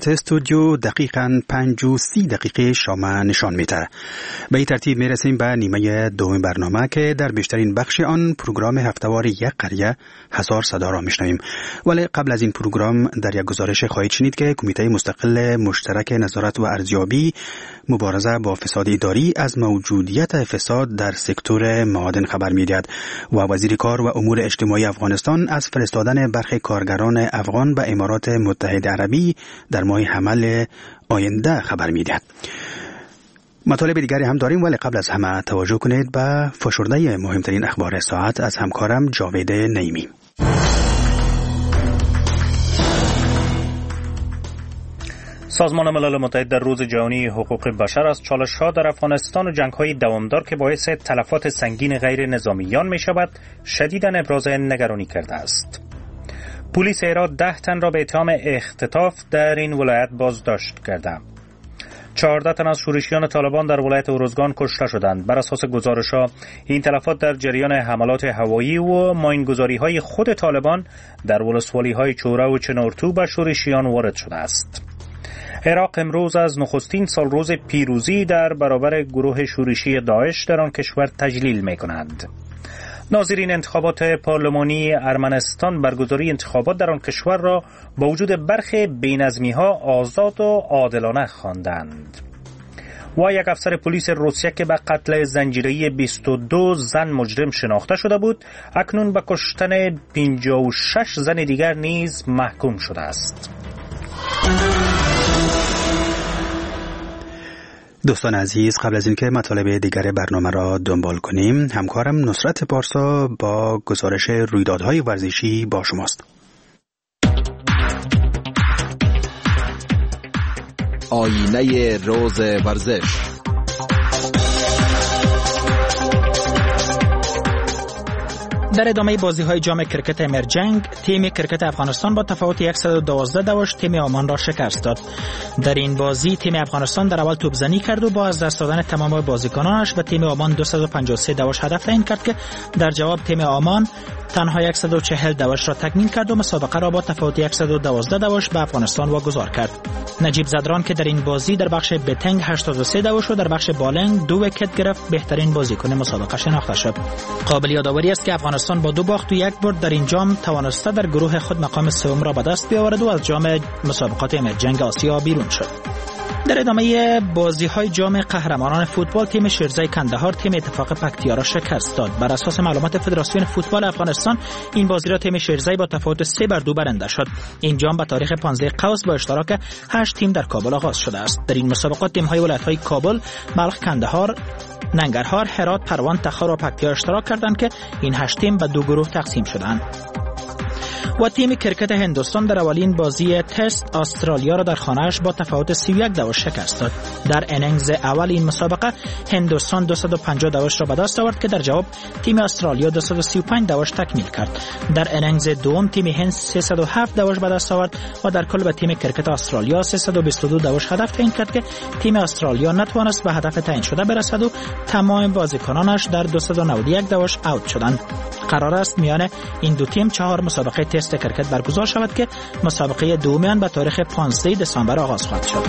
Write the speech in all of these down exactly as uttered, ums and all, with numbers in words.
ساعت استودیو دقیقاً پنج و سی دقیقه شام نشان میده. به این ترتیب میرسیم به نیمه دوم برنامه که در بیشترین بخش آن پروگرام هفته‌وار یک قریه هزار صدا را میشنویم. ولی قبل از این پروگرام در یک گزارش خواهید شنید که کمیته مستقل مشترک نظارت و ارزیابی مبارزه با فساد اداری از موجودیت فساد در سکتور معادن خبر میدهد و وزیر کار و امور اجتماعی افغانستان از فرستادن برخی کارگران افغان به امارات متحده عربی در ماه حمل آینده خبر میدهد. مطالب دیگری هم داریم ولی قبل از همه توجه کنید به فشرده مهمترین اخبار ساعت از همکارم جاوید نعیمی. سازمان ملل متحد در روز جهانی حقوق بشر از چالش‌ها در افغانستان و جنگ‌های دوامدار که باعث تلفات سنگین غیر نظامیان می‌شود شدیداً ابراز نگرانی کرده است. پلیس هرات ده تن را به اتهام اختطاف در این ولایت بازداشت کرده. چهارده تن از شورشیان طالبان در ولایت اروزگان کشته شدند. بر اساس گزارش‌ها این تلفات در جریان حملات هوایی و ماینگذاری‌های خود طالبان در ولسوالی‌های چوره و چنارتو به شورشیان وارد شده است. عراق امروز از نخستین سال روز پیروزی در برابر گروه شورشی داعش در آن کشور تجلیل می‌کنند. ناظرین انتخابات پارلمانی ارمنستان برگزاری انتخابات در آن کشور را با وجود برخی بی‌نظمی‌ها آزاد و عادلانه خواندند. و یک افسر پلیس روسیه که به قتل زنجیره‌ای بیست و دو زن مجرم شناخته شده بود اکنون به کشتن پنجاه و شش زن دیگر نیز محکوم شده است. دوستان عزیز، قبل از اینکه مطالب دیگر برنامه را دنبال کنیم، همکارم نصرت پارسا با گزارش رویدادهای ورزشی با شماست. آینه روز ورزش. در ادامه بازی‌های جام کرکت امرجنگ، تیم کرکت افغانستان با تفاوت صد و دوازده دوش تیم عمان را شکست داد. در این بازی تیم افغانستان در اول توپزنی کرد و با از دست دادن تمام بازیکنانش به تیم عمان دویست و پنجاه و سه دوش هدف تعیین کرد که در جواب تیم عمان تنها صد و چهل دوش را تکمیل کرد و مسابقه را با تفاوت صد و دوازده دوش به افغانستان واگذار کرد. نجیب زدران که در این بازی در بخش بتنگ هشتاد و سه دوش و در بخش بالنگ دو ویکت گرفت، بهترین بازیکن مسابقه شناخته شد. قابل یادآوری است که افغانستان با دو باخت و یک برد در این جام توانسته در گروه خود مقام سوم را به دست بیاورد و از جام مسابقات امرجنگ آسیا بیرون شد. در ادامه بازی‌های جام قهرمانان فوتبال تیم شیرزای کندهار تیم اتفاق پکتیا را شکست داد. بر اساس معلومات فدراسیون فوتبال افغانستان این بازی را تیم شیرزای با تفاوت سه بر دو برنده شد. این جام به تاریخ پانزده قوس با اشتراک هشت تیم در کابل آغاز شده است. در این مسابقات تیم‌های ولایت‌های کابل، بلخ، کندهار، ننگرهار، هرات، پروان، تخار و پکتیا اشتراک کردند که این هشت تیم به دو گروه تقسیم شدند. و تیم کرکت هندوستان در اولین بازی تست استرالیا را در خانه‌اش با تفاوت سی و یک دوش شکست داد. در انینگز اول این مسابقه هندوستان دویست و پنجاه دوش را به دست آورد که در جواب تیم استرالیا دویست و سی و پنج دوش تکمیل کرد. در انینگز دوم تیم هند سیصد و هفت دوش به دست آورد و در کل به تیم کرکت استرالیا سیصد و بیست و دو دوش هدف تعیین کرد که تیم استرالیا نتوانست به هدف تعیین شده برسد و تمام بازیکنانش در دویست و نود و یک دوش اوت شدند. قرار است میان این دو تیم چهار مسابقه تست کرکت برگزار شود که مسابقه دومی آن به تاریخ پانزده دسامبر آغاز خواهد شد.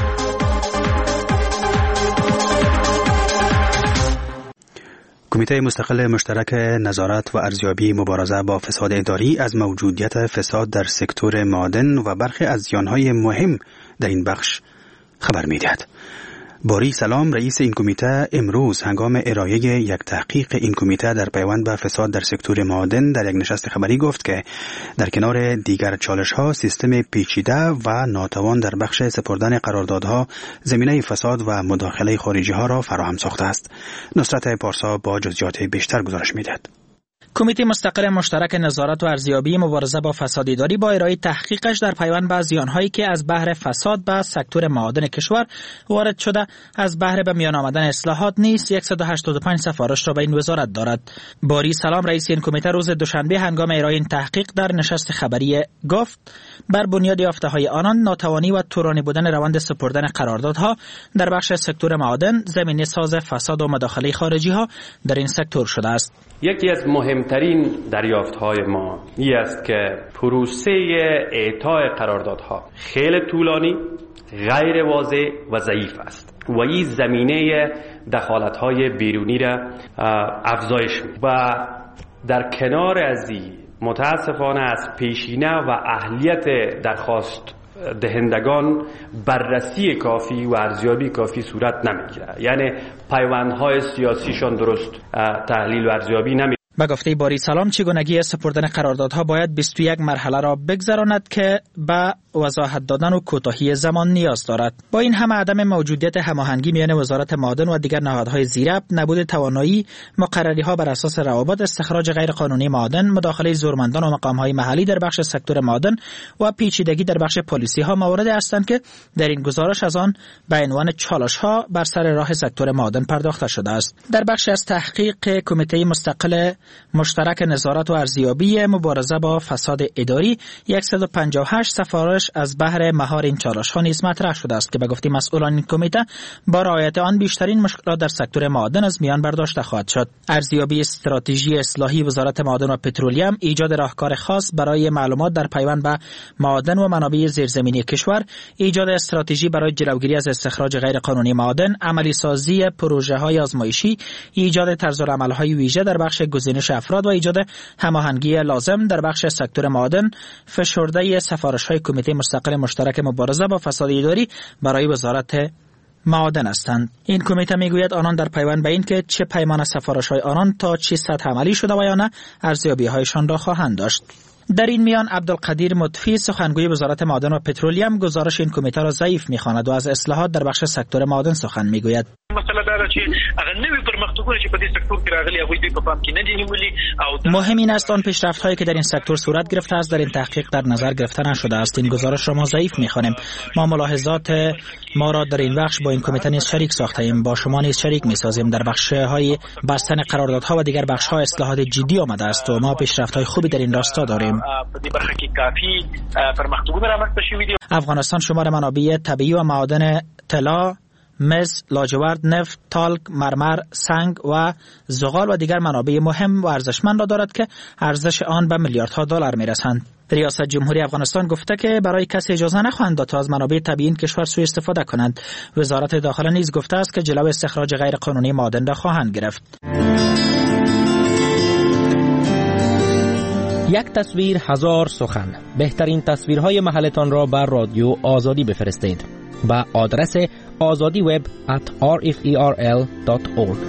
کمیته مستقل مشترک نظارت و ارزیابی مبارزه با فساد اداری از موجودیت فساد در سکتور معادن و برخی از زیانهای مهم در این بخش خبر می‌دهد. باری سلام رئیس این کمیته امروز هنگام ارائه یک تحقیق این کمیته در پیوند به فساد در سکتور معادن در یک نشست خبری گفت که در کنار دیگر چالش‌ها سیستم پیچیده و ناتوان در بخش سپردن قراردادها زمینه فساد و مداخله خارجی‌ها را فراهم ساخته است. نصرت پارسا با جزئیات بیشتر گزارش می‌دهد. کمیته مستقل مشترک نظارت و ارزیابی مبارزه با فساد اداری با ارائه تحقیقش در پیوند به زیان‌هایی که از بهر فساد به سکتور معادن کشور وارد شده از بهر به میان آمدن اصلاحات نیز صد و هشتاد و پنج سفارش را به این وزارت دارد. باری سلام رئیس این کمیته روز دوشنبه هنگام ارائه این تحقیق در نشست خبری گفت بر بنیاد یافته‌های آنان ناتوانی و طولانی بودن روند سپردن قراردادها در بخش سکتور معادن زمینه ساز فساد و مداخله خارجی‌ها در این سکتور شده است. یکی از مهمترین دریافت‌های ما این است که پروسه اعطای قراردادها خیلی طولانی غیر واضح و ضعیف است و این زمینه دخالت‌های بیرونی را افزایش می‌دهد و در کنار از این متاسفانه از پیشینه و اهلیت درخواست دهندگان بررسی کافی و ارزیابی کافی صورت نمی‌گیرد، یعنی پیوندهای سیاسیشان درست تحلیل و ارزیابی نمی به گفته باری سلام چگونگی سپردن قراردادها باید بیست و یک مرحله را بگذراند که به وضاحت دادن و کوتاهی زمان نیاز دارد. با این همه عدم موجودیت هماهنگی میان وزارت معادن و دیگر نهادهای زیرب، نبود توانایی مقرری‌ها بر اساس روابط، استخراج غیر قانونی معادن، مداخله زورمندان و مقام‌های محلی در بخش سکتور معادن و پیچیدگی در بخش پلیسی‌ها مواردی هستند که در این گزارش از آن به عنوان چالش‌ها بر سر راه سکتور معادن پرداخته شده است. در بخش از تحقیق کمیته مستقل مشترک نظارت و ارزیابی مبارزه با فساد اداری صد و پنجاه و هشت سفارش از بهر مهار این چالش‌ها نیز مطرح شده است که به گفته مسئولان این کمیته با رعایت آن بیشترین مشکلات در سکتور معادن از میان برداشته خواهد شد. ارزیابی استراتژی اصلاحی وزارت معادن و پترولیم، ایجاد راهکار خاص برای معلومات در پیوند به معادن و منابع زیرزمینی کشور، ایجاد استراتژی برای جلوگیری از استخراج غیر قانونی معادن، عملی سازی پروژه‌های آزمایشی، ایجاد طرزالعمل‌های ویژه در بخش گزینش افراد و ایجاد هماهنگی لازم در بخش سکتور معادن، فشرده سفارش‌های کمیته مستقل مشترک مبارزه با فساد اداری برای وزارت معادن هستند. این کمیته میگوید آنان در پیوند به این که چه پیمان سفارش‌های آنان تا چه سطح عملی شده و یا نه ارزیابی‌هایشان را خواهند داشت. در این میان عبدالقدیر مطفی سخنگوی وزارت معادن و پترولیم گزارش این کمیته را ضعیف می‌خواند و از اصلاحات در بخش سکتور معادن سخن میگوید. مسئله داره چې هغه نوې پرمختګونه چې په دې سکتور کې راغلي هغه دوی په پام کې نه دي نیولي او مهم این است آن پیشرفت‌هایی که در این سکتور صورت گرفته است در این تحقیق در نظر گرفته نشده است. این گزارش را ما ضعیف می‌خوانیم. ما ملاحظات ما را در این بخش با این کمیته نیز شریک ساخته‌ایم، با شما نیز شریک می‌سازیم. در بخش‌های بستن قراردادها و دیگر بخش‌ها اصلاحات جدی آمده است و ما پیشرفت‌های خوبی در این راستا داریم. افغانستان شمار منابع طبیعی و معادن طلا، مس، لاجورد، نفت، تالک، مرمر، سنگ و زغال و دیگر منابع مهم و ارزشمند را دارد که ارزش آن به میلیاردها دلار میرسند. ریاست جمهوری افغانستان گفته که برای کسی اجازه نخواهند داد تا از منابع طبیعی این کشور سوء استفاده کنند. وزارت داخله نیز گفته است که جلوی استخراج غیر قانونی معادن را خواهند گرفت. یک تصویر هزار سخن. بهترین تصویرهای محلتان را بر رادیو آزادی بفرستید با آدرس آزادی وب ات آر اف ای آر ال دات اورگ.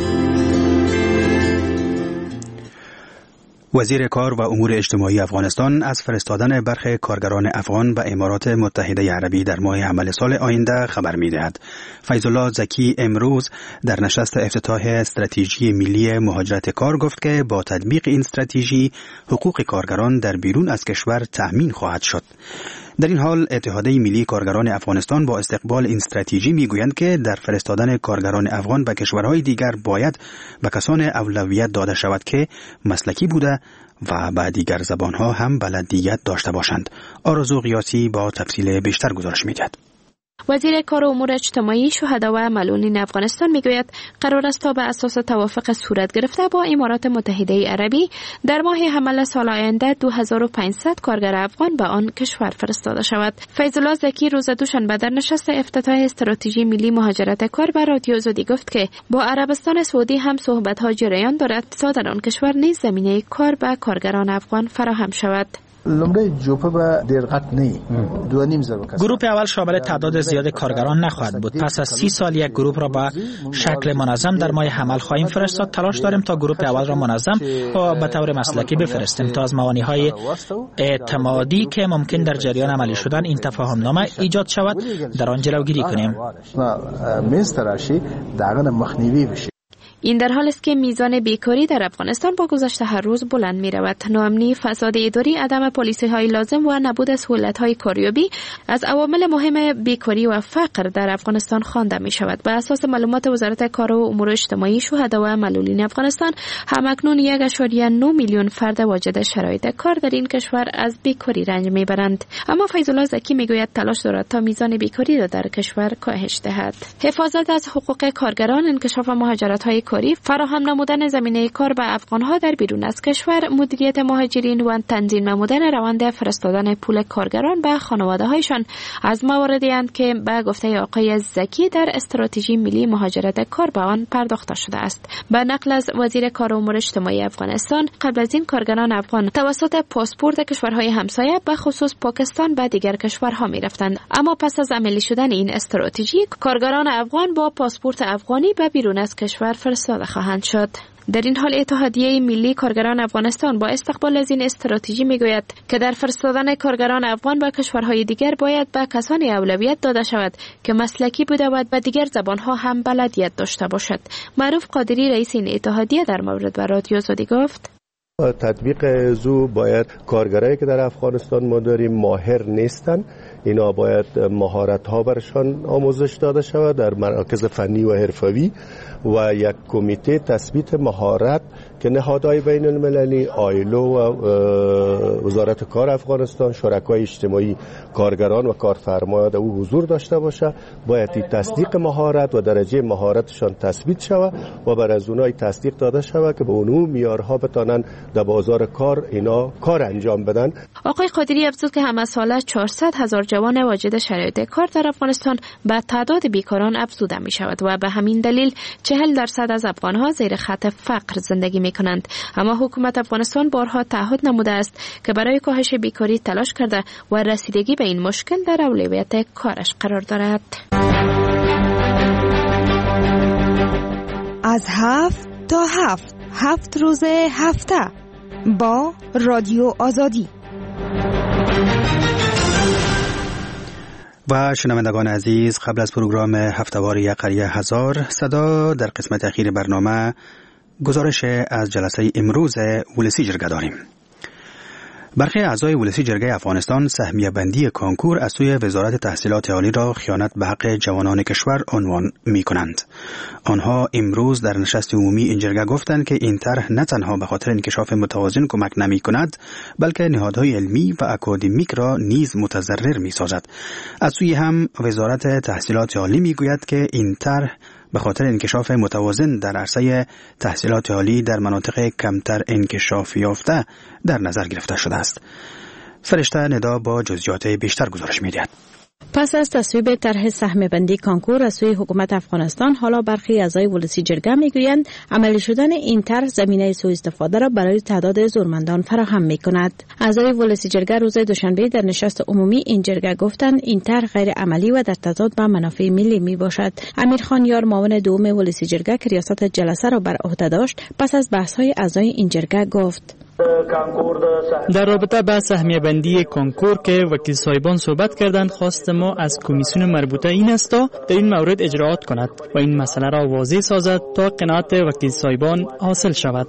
وزیر کار و امور اجتماعی افغانستان از فرستادن برخی کارگران افغان به امارات متحده عربی در ماه حمل سال آینده خبر می‌دهد. فیض الله زکی امروز در نشست افتتاح استراتژی ملی مهاجرت کار گفت که با تطبیق این استراتژی حقوق کارگران در بیرون از کشور تأمین خواهد شد. در این حال اتحادیه ملی کارگران افغانستان با استقبال این استراتژی میگویند که در فرستادن کارگران افغان به کشورهای دیگر باید به کسان اولویت داده شود که مسلکی بوده و به دیگر زبانها هم بلدیت داشته باشند. آرزو قیاسی با تفصیل بیشتر گزارش می‌دهد. وزیر کار و امور اجتماعی شهدا و معلولین افغانستان میگوید قرار است تا به اساس توافق صورت گرفته با امارات متحده عربی در ماه حمل سال آینده دو هزار و پانصد کارگر افغان به آن کشور فرستاده شود. فیض الله زکی روز دوشنبه در نشست افتتاح استراتژی ملی مهاجرت کار به رادیو آزادی گفت که با عربستان سعودی هم صحبت‌ها جریان دارد تا در آن کشور نیز زمینه کار به کارگران افغان فراهم شود. گروه اول شامل تعداد زیاد کارگران نخواهد بود. پس از سی سال یک گروه را به شکل منظم در ماه حمل خواهیم فرستاد. تلاش داریم تا گروه اول را منظم و به طور مسلکی بفرستیم تا از موانع‌های اعتمادی که ممکن در جریان عملی شدن این تفاهم نامه ایجاد شود در آن جلوگیری کنیم. این در حال است که میزان بیکاری در افغانستان با گذشت هر روز بلند می رود. ناامنی، فساد اداری، عدم پالیسی های لازم و نبود سهولت های کاریابی از عوامل مهم بیکاری و فقر در افغانستان خوانده می شود. به اساس معلومات وزارت کار و امور اجتماعی شهدا و معلولین افغانستان همکنون یک ممیز نه میلیون فرد واجد شرایط کار در این کشور از بیکاری رنج می برند. اما فیض الله زکی می گوید تلاش دارد تا میزان بیکاری را در کشور کاهش دهد. حفاظت از حقوق کارگران، انکشاف مهاجرت های بیکاری، فراهم نمودن زمینه کار به افغانها در بیرون از کشور، مدیریت مهاجرین و تنظیم نمودن روند فرستادن پول کارگران به خانواده‌هایشان از مواردی اند که به گفته آقای زکی در استراتژی ملی مهاجرت کار به آن پرداخته شده است. به نقل از وزیر کار و امور اجتماعی افغانستان، قبل از این کارگران افغان توسط پاسپورت کشورهای همسایه به خصوص پاکستان به دیگر کشورها می‌رفتند، اما پس از عملی شدن این استراتژی کارگران افغان با پاسپورت افغانی به بیرون از کشور فرستاده خواهند شد. در این حال اتحادیه ملی کارگران افغانستان با استقبال از این استراتژی میگوید که در فرستادن کارگران افغان به کشورهای دیگر باید به کسانی اولویت داده شود که مسلکی بوده و به دیگر زبانها هم بلدیت داشته باشد. معروف قادری رئیس این اتحادیه در مورد به رادیو آزادی گفت: تطبیق زو باید کارگرایی که در افغانستان ما داریم ماهر نیستن، اینا باید مهارت ها برشان آموزش داده شود در مراکز فنی و حرفوی و یک کمیته تثبیت مهارت که نهادهای بین المللی، آیلو و وزارت کار افغانستان، شرکای اجتماعی کارگران و کارفرما در او حضور داشته باشه، باید تصدیق مهارت و درجه مهارتشان تثبیت شود و بر از اونای تصدیق داده شود که به اون معیارها بتانن در بازار کار اینا کار انجام بدن. آقای قادری افزود که همه ساله چهارصد هزار جوان واجد شرایط کار در افغانستان به تعداد بیکاران افزوده می شود و به همین دلیل چهل درصد از افغانها زیر خط فقر زندگی می کنند. اما حکومت افغانستان بارها تعهد نموده است که برای کاهش بیکاری تلاش کرده و رسیدگی به این مشکل در اولویت کارش قرار دارد. از هفت تا هفت هفت روز هفته با رادیو آزادی. و شنوندگان عزیز، قبل از پروگرام هفتهوار یک قریه هزار صدا در قسمت اخیر برنامه گزارش از جلسه امروز ولسی جرگه داریم. برخی اعضای ولسی جرگه افغانستان سهمیه بندی کانکور از سوی وزارت تحصیلات عالی را خیانت به حق جوانان کشور عنوان می کنند. آنها امروز در نشست عمومی این جرگه گفتند که این طرح نه تنها به خاطر انکشاف متوازن کمک نمی کند، بلکه نهادهای علمی و اکادمیک را نیز متضرر می سازد. از سوی هم وزارت تحصیلات عالی می گوید که این طرح به خاطر انکشاف متوازن در عرصه تحصیلات عالی در مناطق کمتر انکشاف یافته در نظر گرفته شده است. فرشته ندا با جزئیات بیشتر گزارش می‌دهد. پس از تصویب طرح سهم بندی کانکور از سوی حکومت افغانستان، حالا برخی اعضای ولسی جرگه میگویند عملی شدن این طرح زمینه سوء استفاده را برای تعداد زورمندان فراهم میکند. اعضای ولسی جرگه روز دوشنبه در نشست عمومی این جرگه گفتند این طرح غیر عملی و در تضاد با منافع ملی می باشد. امیرخان یار معاون دوم ولسی جرگه که ریاست جلسه را بر عهده داشت، پس از بحث‌های اعضای این جرگه گفت: در رابطه با سهمیه بندی کانکور که وکیل صاحبان صحبت کردند، خواست ما از کمیسیون مربوطه این است تا در این مورد اجراعات کند و این مسئله را واضح سازد تا قناعت وکیل صاحبان حاصل شود.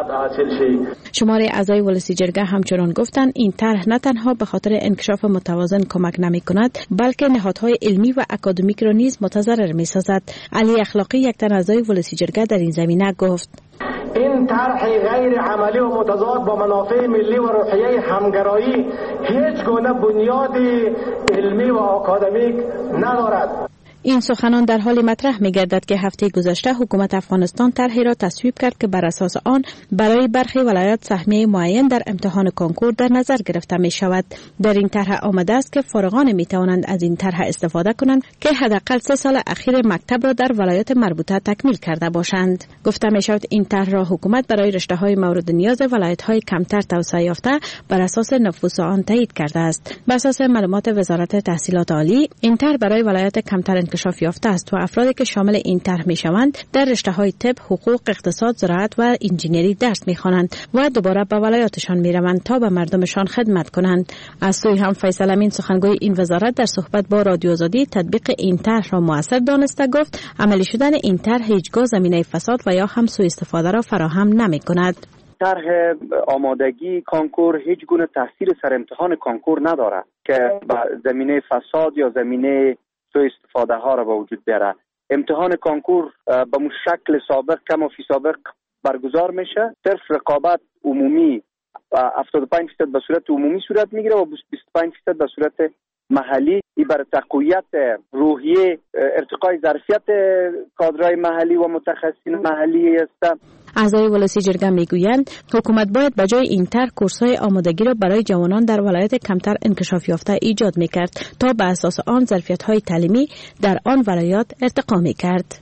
شماره اعضای ولسی جرگه همچنان گفتند این طرح نه تنها به خاطر انکشاف متوازن کمک نمی کند، بلکه نهادهای علمی و اکادمیک را نیز متضرر می سازد. علی اخلاقی یک تن اعضای ولسی جرگه در این زمینه گفت: این طرح غیر عملی و متضاد با منافع ملی و روحیه همگرایی هیچ گونه بنیاد علمی و آکادمیک ندارد. این سخنان در حال مطرح می گردد که هفته گذشته حکومت افغانستان طرحی را تصویب کرد که بر اساس آن برای برخی ولایات سهمیه معین در امتحان کانکور در نظر گرفته می شود. در این طرح آمده است که فارغان می توانند از این طرح استفاده کنند که حداقل سه سال اخیر مکتب را در ولایات مربوطه تکمیل کرده باشند. گفته می شود این طرح را حکومت برای رشته های مورد نیاز ولایت های کمتر توسعه یافته بر اساس نفوس آن تایید کرده است. بر اساس معلومات وزارت تحصیلات عالی، این طرح برای ولایت کمتر انکشاف یافته است و افرادی که شامل این طرح میشوند در رشته‌های طب، حقوق، اقتصاد، زراعت و انجینری درس میخوانند و دوباره به ولایاتشان میروند تا به مردمشان خدمت کنند. از سوی هم فیصل امین سخنگوی این وزارت در صحبت با رادیو آزادی تطبیق این طرح را مؤثر دانسته گفت عملی شدن این طرح هیچگاه زمینه فساد و یا هم سوء استفاده را فراهم نمی‌کند. طرح آمادگی کانکور هیچ گونه تاثیر سر امتحان کانکور نداره که زمینه فساد یا زمینه سوء استفاده ها را به وجود بیاره. امتحان کانکور به مو شکل سابق کم و فی سابق برگزار میشه. صرف رقابت عمومی هفتاد و پنج درصد به صورت عمومی صورت میگیره و بیست و پنج درصد به صورت محلی این بر تقویت روحیه ارتقای ظرفیت کادرهای محلی و متخصصین محلی است. اعضای ولسی جرگه میگویند حکومت باید به جای این طرح کورس‌های آمادگی را برای جوانان در ولایت کمتر انکشاف یافته ایجاد میکرد تا به اساس آن ظرفیت‌های تعلیمی در آن ولایات ارتقا میکرد.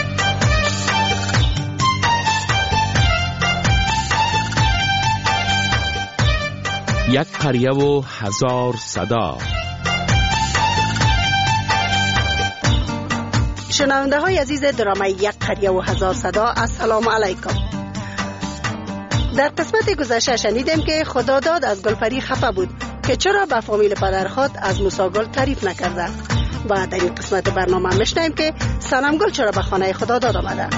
یک قریه و هزار صدا. شنونده های عزیز درامه یک قریه و هزار صدا، السلام علیکم. در قسمت گذشته شنیدیم که خداداد از گلپری خفه بود که چرا به فامیل پدرخواد از موسی گل تعریف نکرده و در این قسمت برنامه میشنویم که صنم گل چرا به خانه خداداد آمده.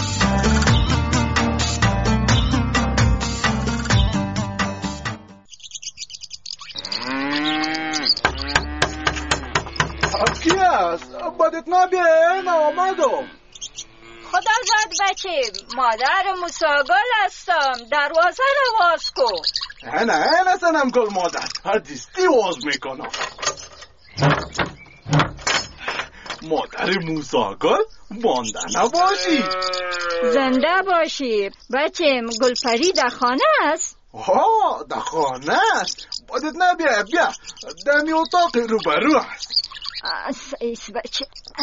کی است؟ بدت نبیه آمدم. خدا زد بچه، مادر موساگل هستم، دروازه رو باز کن. نه نه نه صنم گل مادر، هر دیستی باز میکنم. مادر موساگل مانده نباشی. زنده باشی بچه. گلپری در خانه است؟ ها در خانه است. بدت نبیه بیا دمی اتاق رو برو است. ایس بچه.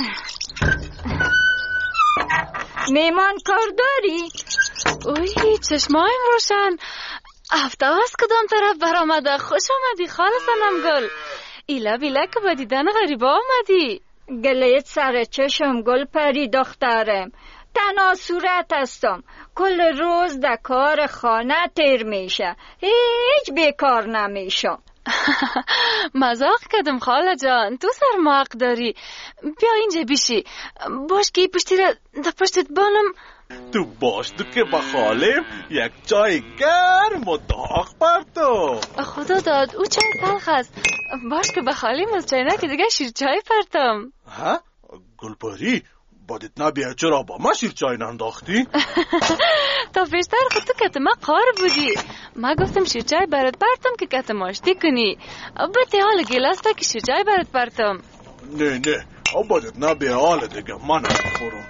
میمان کار داری؟ اوی چشمایم روشن. هفته از کدام طرف برآمده؟ خوش آمدی خاله صنم گل. ایلا بیلا که با دیدن غریبه آمدی. گلیت سر چشم گلپری دخترم. تنها صورت هستم، کل روز در کار خانه تیر میشه، هیچ بیکار نمیشم. مزاق کردم خاله جان، تو سرماق داری. بیا اینجا بیشی باش که پشتی را در پشتت بانم. تو باش تو که با خالم یک چای گرم و داغ پرتو. خدا داد او چای تلخ است. باش که با خالم از چای که دیگه شیر چای پرتم. ها؟ گلپری بادت نبیه چرا با ما شیر چای ننداختی؟ تا پیشتر خود تو کتما قار بودی. ما گفتم شیر چای برات پرتم که کتماشتی کنی. بطی حال گلاس تا که شیر چای برات پرتم. نه نه بادت نبیه حال دیگه من نخورم.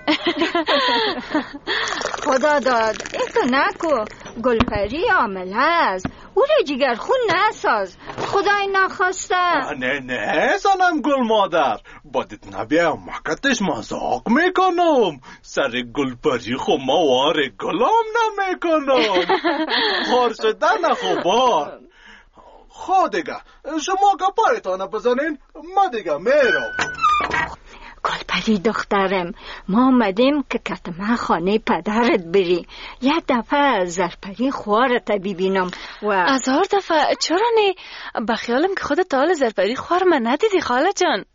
خدا داد ایتو نکو، گلپری عامله است، او را جگر خون نساز، خدای نخواسته. نه نه صنم گل مادر، بادت نبیه مکتش مزاق میکنم. سر گلپری خو موار گلام نمیکنم. خور شدن خوبار. خود دیگه شما که پایتانه بزنین ما دیگه میرم. گلپری دخترم، ما آمدیم که کتما خانه پدرت بری. یک دفعه زرپری خوارت ببینم و از هر دفعه چرا نه؟ بخیالم که خودت حال زرپری خوار من ندیدی خاله جان.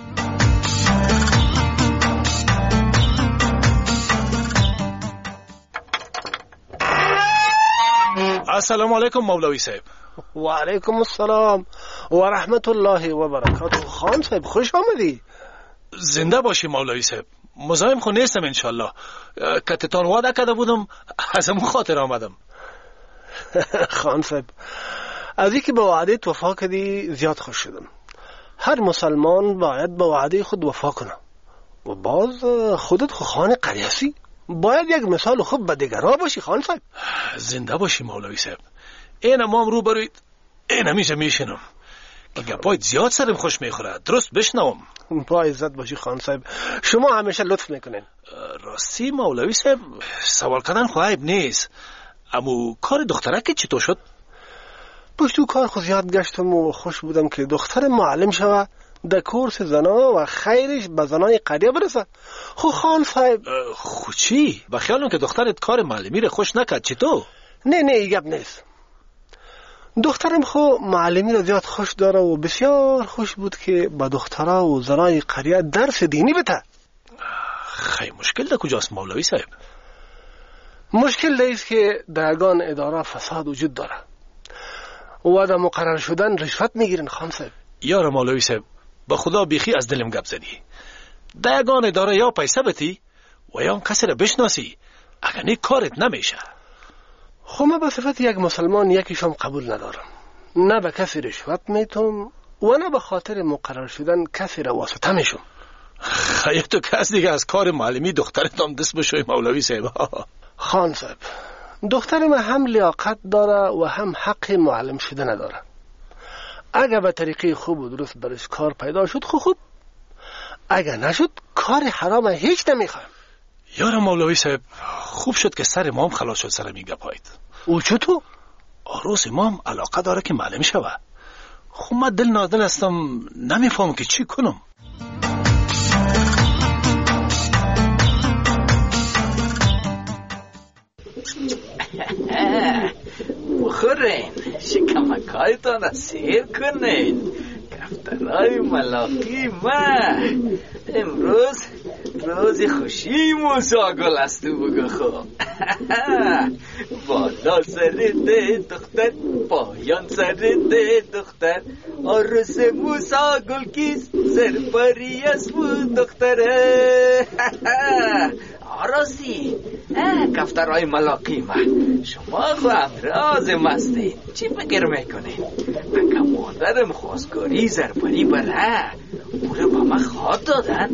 السلام علیکم مولوی صاحب. و علیکم السلام و رحمت الله و برکاته. خان صاحب خوش آمدی. زنده باشی مولوی صاحب. مزاحم خو نیستم انشالله. کتتان وعده کرده بودم از همون خاطر آمدم. خان صاحب از اینکه به وعده وفا کردی زیاد خوش شدم. هر مسلمان باید به وعده خود وفا کنه و باز خودت خو خان قریسی باید یک مثال خوب به دیگرها باشی. خان صاحب زنده باشی مولوی صاحب. این امام رو بروید این همیشه میشنم که گپایت زیاد سرم خوش میخوره. درست بشنوم. با عزت باشی خان صاحب، شما همیشه لطف میکنین. راستی مولوی صاحب سوال کردن خو عیب نیست، اما کار دخترک چطور شد؟ پشتو کار خو زیاد گشتم و خوش بودم که دختر معلم شوه در کورس زنا و خیرش به زنای قریه برسه. خو خان صاحب خو چی؟ بخیالم که دخترت کار معلمی رو خوش نکرد. چطور؟ نه نه گپ نیست. دخترم خو معلمی را زیاد خوش داره و بسیار خوش بود که با دخترها و زنای قریه درس دینی بده. خیلی مشکل ده کجاست مولوی صاحب؟ مشکل ده ایست که درگان اداره فساد وجود داره و در مقرر شدن رشوت میگیرن. خان صاحب یار مولوی صاحب با خدا بیخی از دلم گپ زدی. درگان اداره یا پیسه بتی و یا هم کسی را بشناسی، اگر نه کارت نمیشه. خب من به صفت یک مسلمان یکیشم قبول ندارم. نه به کسی رشوت میتم و نه به خاطر مقرر شدن کسی را واسطه میشم. خیلی تو کس دیگه از کار معلمی دخترت هم دست بشوی مولوی صاحب. خان صاحب، دختر من هم لیاقت داره و هم حق معلم شده نداره. اگر به طریقه خوب و درست برش کار پیدا شد خوب خوب، اگر نشد کار حرام هیچ نمیخوایم. یارم مولوی صاحب، خوب شد که سر ما هم خلاص شد سر میگه پایید. او چطور؟ عروس ما هم علاقه داره که معلم شوه. خب من دل نادل هستم، نمیفهم که چی کنم. بخورین، شکمکایتان را سیر کنین. کفترهای ملاقی ما امروز روز خوشی موسا گل است تو بگو خوب. بالا سر ده دختر، پایان سر ده دختر، عروس موسا گل کیست سرپری است بود دختره. عروسی کفترهای ملاقی ما، شما خواهم راز مستین، چی فکر میکنین؟ اگه مادرم خواستگاری زرپری بره او رو با من خواد دادن.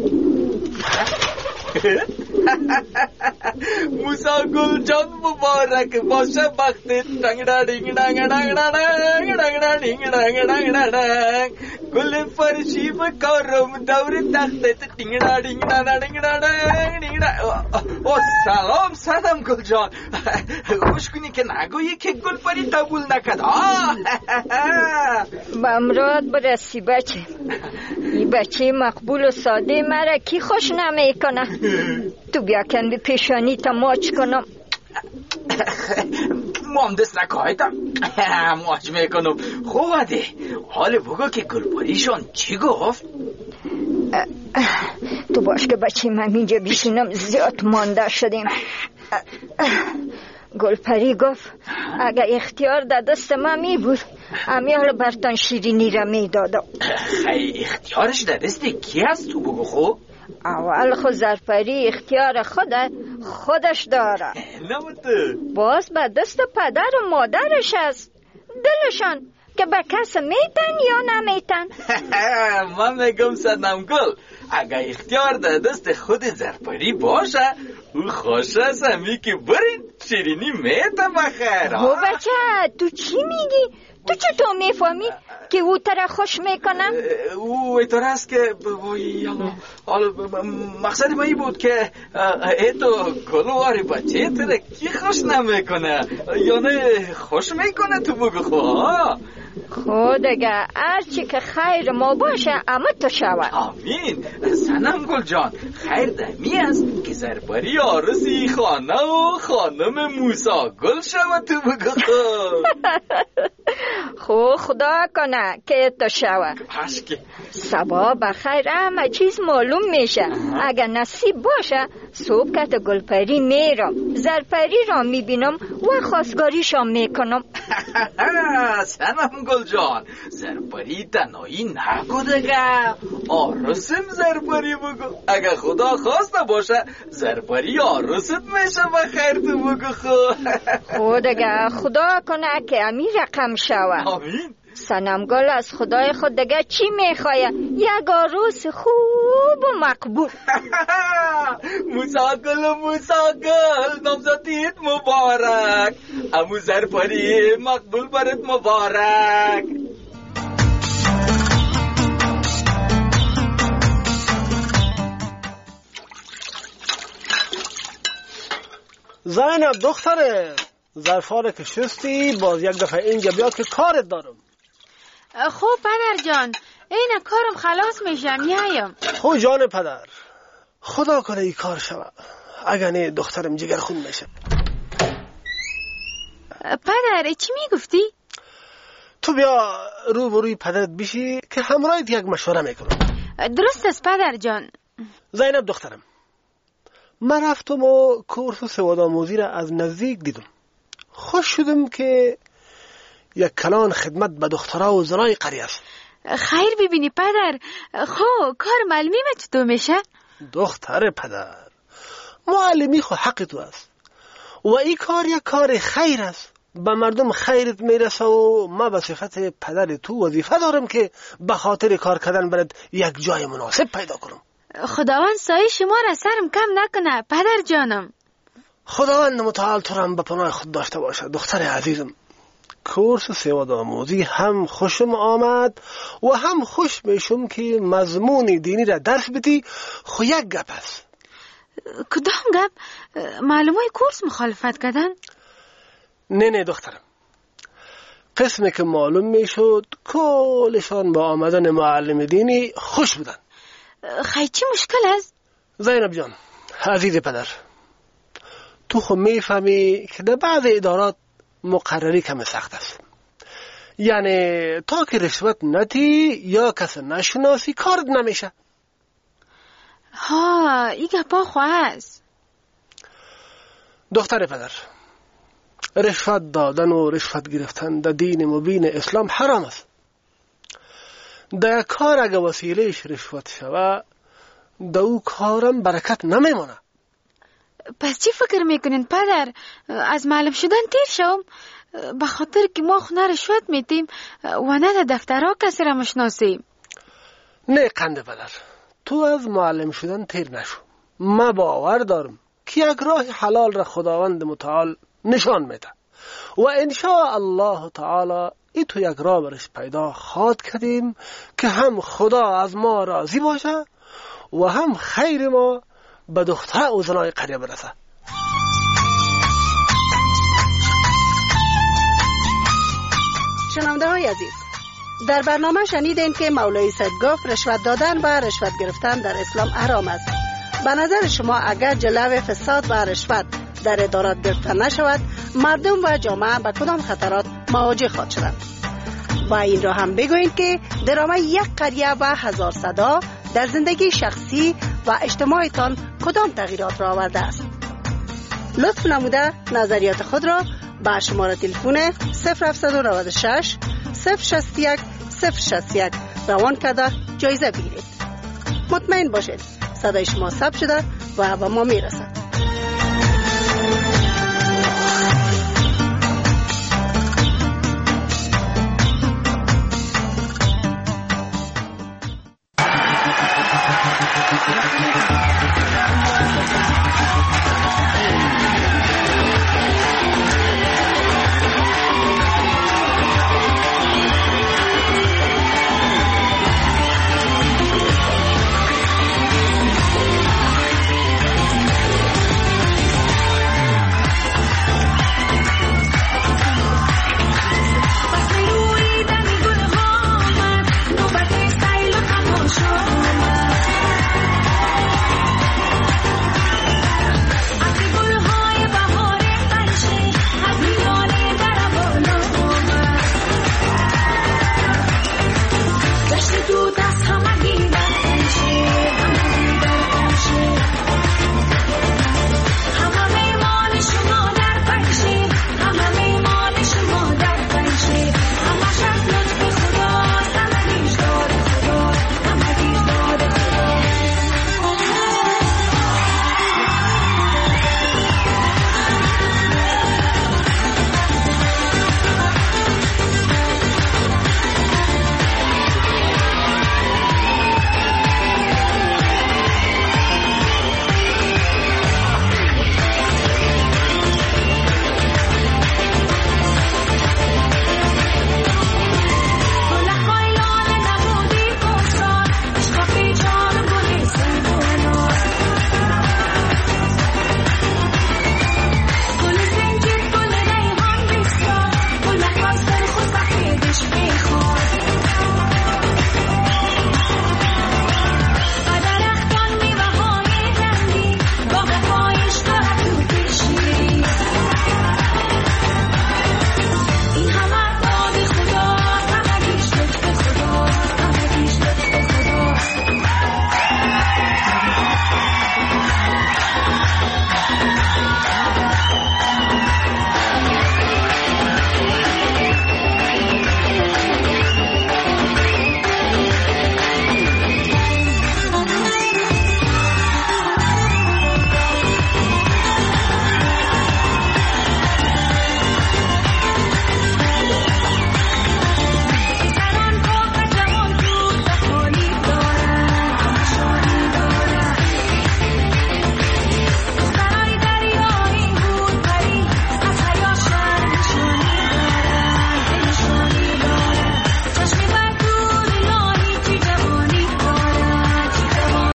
موسا گل جان مبارک باشه بختت. دنگ دنگ دنگ دنگ دنگ دنگ دنگ دنگ دنگ دنگ گل فرشی بکارم دور تختت. دنگ دنگ دنگ دنگ دنگ. او سلام سلام گل جان، خوش کنی که نگویی که گل پری قبول نکد. به امراد برسی بچه، این بچه مقبول و ساده مرا کی خوش نمیکنه. تو بیا کن به پیشانی تا ماچ کنم. مام دست نکایتم ماچ میکنم. خوبه حال بگو که گلپریشون چی گفت؟ تو باش که بچه من اینجا بیشینم، زیاد مانده شدیم. گلپری گفت اگه اختیار در دست من می بود امیال برتان شیرینی را می دادم. خیلی اختیارش در دست کی هست تو بگو خوب؟ اول خود زرپری اختیار خود خودش داره، باز به دست پدر و مادرش است، دلشان که به کس میتن یا نمیتن. من میگم صدم گل اگه اختیار در دست خود زرپری باشه او خوش است همی که برین شیرینی میته بخیر. او بچه تو چی میگی؟ تو چطور میفهمی که او تره خوش میکنم؟ او ایطور است که مقصد ما ای بود که ایتو گلواری بچه تره کی خوش نمیکنه یا نه خوش میکنه تو بگو خواه. خود اگه هرچی که خیر ما باشه اما تو شود. آمین. سنم گل جان، خیر دمی است که زرپری عروسی خانه و خانم موسا گل شود تو بگو خود. خو خدا کنه که تو شود. سبا بخیر همه چیز معلوم میشه. اگه نصیب باشه صبح که تو گلپری میرم، زرپری را میبینم و خواستگاریشان میکنم. سنم گل جان، زرپری تنهایی نگو دگه، عروسم زرپری بگو. اگه خدا خواسته باشه زرپری عروست میشه بخیر تو بگو خود. خود اگه خدا کنه که امی رقم شود. آمین. سنم گل از خدای خود دیگه چی میخواه؟ یک عروس خوب و مقبول. موسا گل و موسا گل نامزدیت مبارک، امو زرپری مقبول برات مبارک. زینب دختره، ظرفاره که شستی باز یک دفعه اینجا بیا که کارت دارم. خوب پدر جان، این کارم خلاص میشم میایم. خو جان پدر، خدا کنه ای کار شود، اگر نه دخترم جگر خون میشه. پدر چی میگفتی؟ تو بیا رو بروی پدرت بشی که همراهت یک مشوره میکنم. درست است پدر جان. زینب دخترم، من رفتم و کورس سواد آموزی را از نزدیک دیدم. خوش شدم که یک کلان خدمت به دخترها و زنای قریه است. خیر ببینی پدر، خو کار معلمی تو میشه؟ دختر پدر، معلمی خو حق تو است و این کار یک کار خیر است به مردم خیرت میرسه و ما به صفت پدر تو وظیفه دارم که به خاطر کار کردن برات یک جای مناسب پیدا کنم. خداوند سایه شما را سرم کم نکنه پدر جانم. خداوند متعال تو را به پناه خود داشته باشه دختر عزیزم. کورس سواد آموزی هم خوشم آمد و هم خوش میشم که مضمون دینی را درس بدی. خو یک گپ است. کدام گپ؟ معلومای کورس مخالفت کردن؟ نه نه دخترم، قسمی که معلوم میشد کلشان با آمدن معلم دینی خوش بودن. خیلی چی مشکل است؟ زینب جان عزیز پدر، تو خود میفهمی که در بعض ادارات مقرری کم سخت است. یعنی تا که رشوت نتی یا کس نشناسی کارت نمیشه. ها این گپا خواه است. دختر پدر، رشوت دادن و رشوت گرفتن در دین مبین اسلام حرام است. در کار اگه وسیلهش رشوت شوه در او کارم برکت نمیمونه. پس چی فکر میکنین پدر؟ از معلم شدن تیر شوم؟ به خاطر که ما خونه رشوت میتیم و نه در دفترها کسی را مشناسیم. نه قنده پدر، تو از معلم شدن تیر نشو. ما باور دارم که یک راه حلال را خداوند متعال نشان میده و انشاء الله تعالی ای تو یک راه برش پیدا خواد کردیم که هم خدا از ما راضی باشه و هم خیر ما به دختر و زنای قریه برسه. شنونده های عزیز، در برنامه شنیدین که مولوی صاحب گفت رشوت دادن و رشوت گرفتن در اسلام حرام است. به نظر شما اگر جلو فساد و رشوت در ادارات گرفته نشود، مردم و جامعه به کدام خطرات مواجه خواهد شدند؟ و این را هم بگویید که درامه یک قریه و هزار صدا در زندگی شخصی و اجتماعیتان کدام تغییرات را آورده است؟ لطف نموده نظریات خود را با شماره تلفن صفر هفت نه شش صفر شصت و یک صفر شصت و یک روان کرده جایزه بگیرید. مطمئن باشید صدای شما ثبت شده و به ما میرسد.